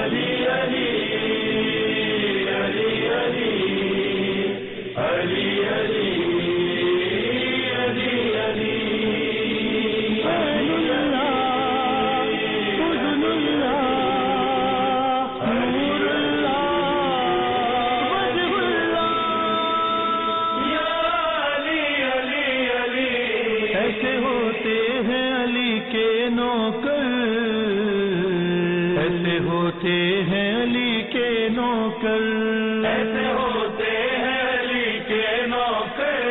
ایسے ہوتے ہیں علی کے نوکر، ایسے ہوتے ہیں علی کے نوکر،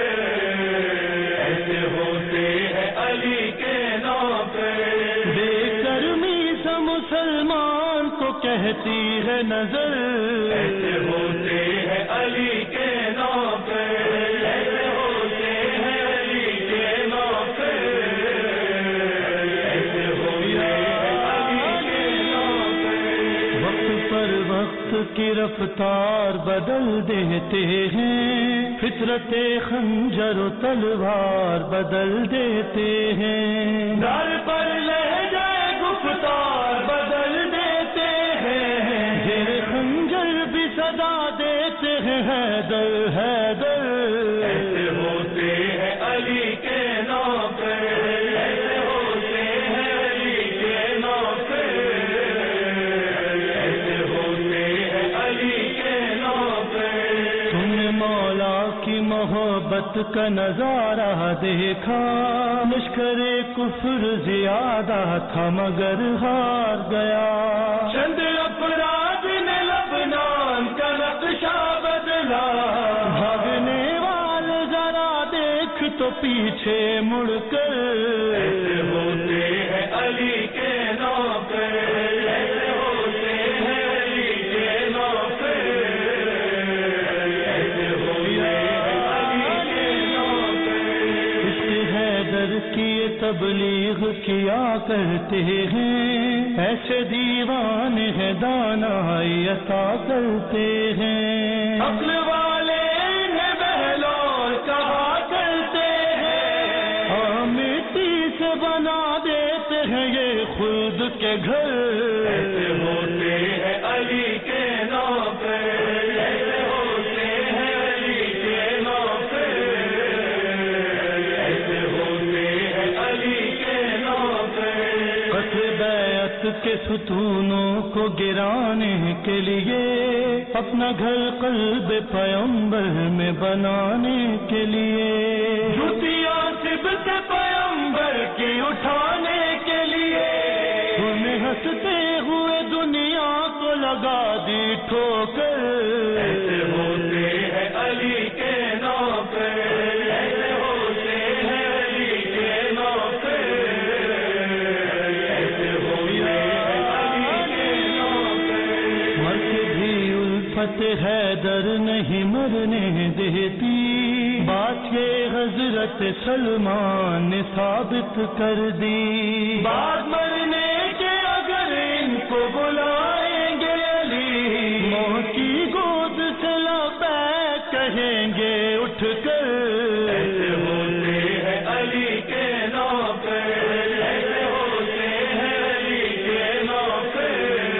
ایسے ہوتے ہیں علی کے نوکر۔ بے شرمی سے مسلمان کو کہتی ہے نظر، ایسے ہوتے ہیں علی کے نوکر، ایسے ہوتے ہیں علی کے نوکر، ایسے ہوتے ہیں علی کے نوکر۔ وقت پر وقت کی رفتار بدل دیتے ہیں، فطرت خنجر و تلوار بدل دیتے ہیں، در پر لہجہ گفتار بدل دیتے ہیں، یہ خنجر بھی صدا دیتے ہیں حیدر حیدر۔ ایسے ہوتے ہیں علی کے نوکر، ایسے ہوتے ہیں علی کے نوکر، ایسے ہوتے ہیں علی کے نوکر۔ تم نے مولا کی محبت کا نظارہ دیکھا، لشکر کفر زیادہ تھا مگر ہار گیا، چند افراد نے لبنان کا نقشہ بدلا، بھاگنے والے ذرا دیکھ تو پیچھے مڑ کر۔ ایسے ہوتے ہیں علی کے نوکر، ایسے ہوتے ہیں علی کے نوکر، ایسے ہوتے ہیں علی کے نوکر۔ اس حیدر کی تبلیغ کیا کرتے ہیں، ایسے دیوان ہے دانائی عطا کرتے ہیں، عقل والے انہیں بہلول کہا کرتے ہیں، اور مٹی سے بنا دیتے ہیں یہ خود کے گھر۔ ایسے ہوتے ہیں علی کے نوکر، ایسے ہوتے ہیں علی کے نوکر، ایسے ہوتے ہیں علی کے نوکر۔ قطر بیعت کے ستونوں کو گرانے کے لیے، اپنا گھر قلب پیغمبر میں بنانے کے لیے، جوتیاں صبت پیغمبر کی اٹھانے کے لیے، انہیں ہنستے ہوئے دنیا کو لگا دی ٹھوکر۔ ایسے ہوتے ہیں علی کے نوکر، ایسے ہوتے ہیں علی کے نوکر، ایسے ہوتے ہیں علی کے نوکر۔ مرد بھی الفت حیدر نہیں مرنے دیتی، بات یہ حضرت سلمان نے ثابت کر دی، بعد مرنے کے اگر ان کو بلائیں گے علی، موت کی گود سے لبیک کہیں گے اٹھ کر۔ ایسے ہوتے ہیں علی کے نوکر، ایسے ہوتے ہیں علی کے نوکر،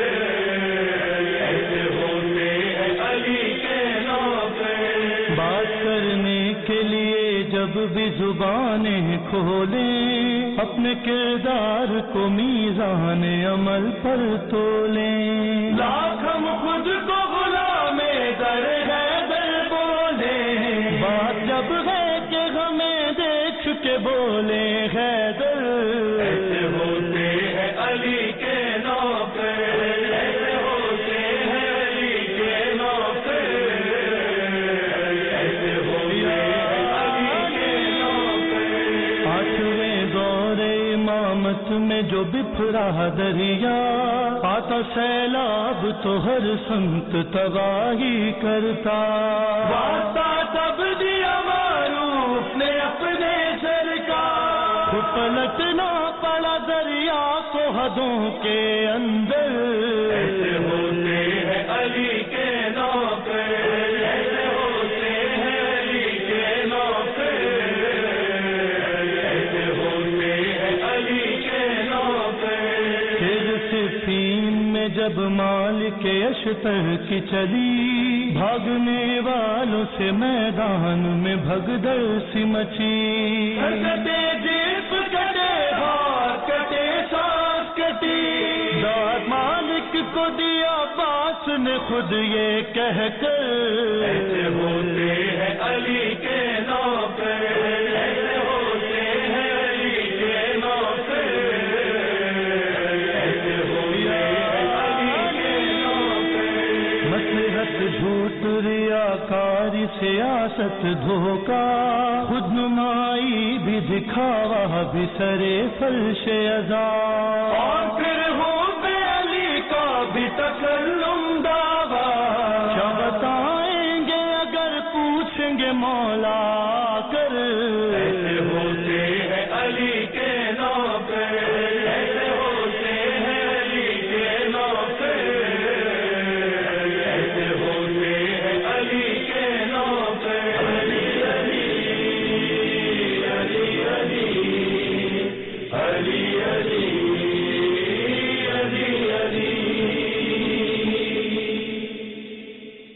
ایسے ہوتے ہیں علی کے نوکر۔ بات کرنے کے لیے جب بھی زبانیں کھولیں، اپنے کردار کو میزان عمل پر تولیں، لاکھ ہم خود کو غلام در حیدر بولیں، بات جب ہے کہ ہمیں دیکھ کے بولے حیدر۔ ایسے ہوتے ہیں علی کے نوکر، ایسے ہوتے ہیں علی کے نوکر، ایسے ہوتے ہیں علی کے نوکر۔ آٹھویں دور امامت میں جو بپھرا دریا، آتا سیلاب تو ہر سمت تباہی کرتا، واسطہ تب دیا معروف نے اپنے سر کا، پلٹنا پڑا دریا کو حدوں کے اندر۔ ایسے ہوتے ہیں علی کے نوکر، ایسے ہوتے ہیں علی کے نوکر، ایسے ہوتے ہیں علی کے نوکر۔ پھر صفین میں جب مالک اشتر کی چلی، بھاگنے والوں سے میدان میں بھگدڑ سی مچی، کٹے جیب کٹے ہاتھ کٹے سانس کٹی، داد مالک کو دیا باس نے خود یہ کہہ کر، ایسے ہوتے ہیں علی کے نوکر، ایسے ہوتے ہیں علی کے نوکر، ایسے ہوتے ہیں علی کے نوکر، مصلحت جھوٹ ریاکاری سیاست دھوکہ، خود نمائی بھی دکھاوا بھی سرے فرش عزا، اور پھر بھی تکلم دعویٰ، کیا بتائیں گے اگر پوچھیں گے مولا